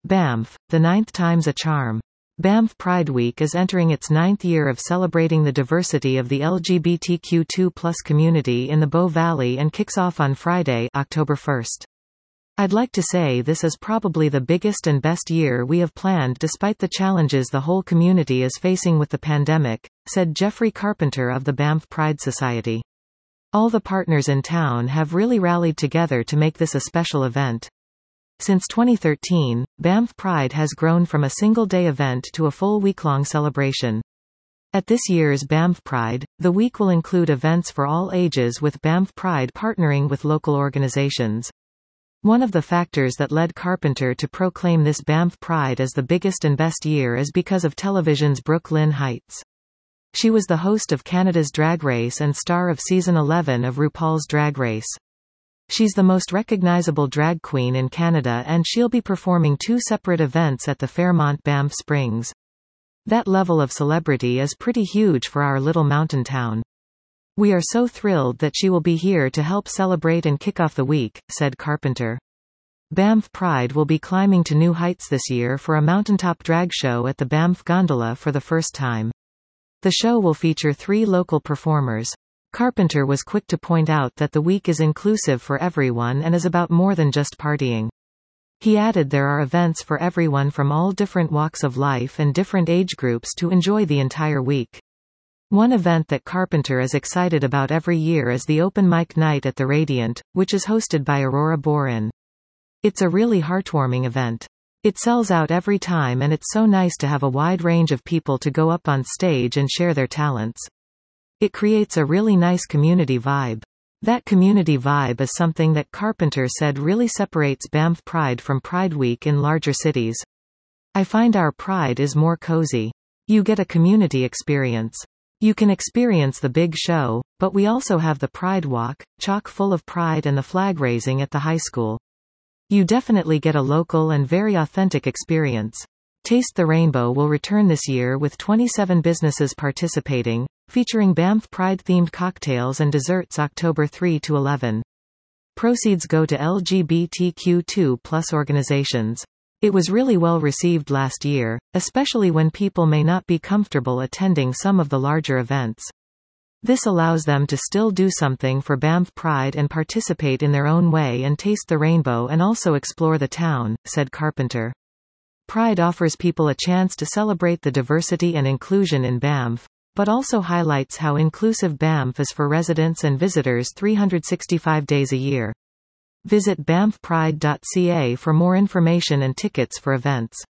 Banff, the ninth time's a charm. Banff Pride Week is entering its ninth year of celebrating the diversity of the LGBTQ2+ community in the Bow Valley and kicks off on Friday, October 1st. I'd like to say this is probably the biggest and best year we have planned despite the challenges the whole community is facing with the pandemic, said Jeffrey Carpenter of the Banff Pride Society. All the partners in town have really rallied together to make this a special event. Since 2013, Banff Pride has grown from a single-day event to a full week-long celebration. At this year's Banff Pride, the week will include events for all ages with Banff Pride partnering with local organizations. One of the factors that led Carpenter to proclaim this Banff Pride as the biggest and best year is because of television's Brooke Lynn Hytes. She was the host of Canada's Drag Race and star of Season 11 of RuPaul's Drag Race. She's the most recognizable drag queen in Canada and she'll be performing 2 separate events at the Fairmont Banff Springs. That level of celebrity is pretty huge for our little mountain town. We are so thrilled that she will be here to help celebrate and kick off the week, said Carpenter. Banff Pride will be climbing to new heights this year for a mountaintop drag show at the Banff Gondola for the first time. The show will feature 3 local performers. Carpenter was quick to point out that the week is inclusive for everyone and is about more than just partying. He added there are events for everyone from all different walks of life and different age groups to enjoy the entire week. One event that Carpenter is excited about every year is the Open Mic Night at the Radiant, which is hosted by Aurora Borean. It's a really heartwarming event. It sells out every time and it's so nice to have a wide range of people to go up on stage and share their talents. It creates a really nice community vibe. That community vibe is something that Carpenter said really separates Banff Pride from Pride Week in larger cities. I find our Pride is more cozy. You get a community experience. You can experience the big show, but we also have the Pride Walk, chock full of pride, and the flag raising at the high school. You definitely get a local and very authentic experience. Taste the Rainbow will return this year with 27 businesses participating, featuring Banff Pride-themed cocktails and desserts October 3 to 11. Proceeds go to LGBTQ2+ organizations. It was really well received last year, especially when people may not be comfortable attending some of the larger events. This allows them to still do something for Banff Pride and participate in their own way and taste the rainbow and also explore the town, said Carpenter. Pride offers people a chance to celebrate the diversity and inclusion in Banff, but also highlights how inclusive Banff is for residents and visitors 365 days a year. Visit banffpride.ca for more information and tickets for events.